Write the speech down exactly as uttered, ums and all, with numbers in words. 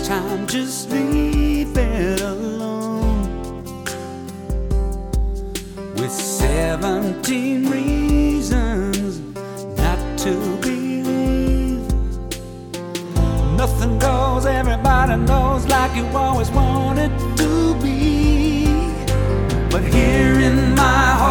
time, just leave it alone. With seventeen reasons not to believe, nothing goes, everybody knows, like you always wanted to be. But here in my heart,